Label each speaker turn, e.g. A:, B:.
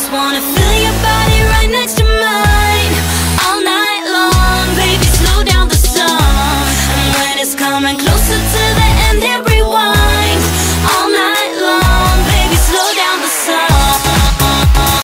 A: just wanna feel your body right next to mine all night long. Baby, slow down the song, and when it's coming closer to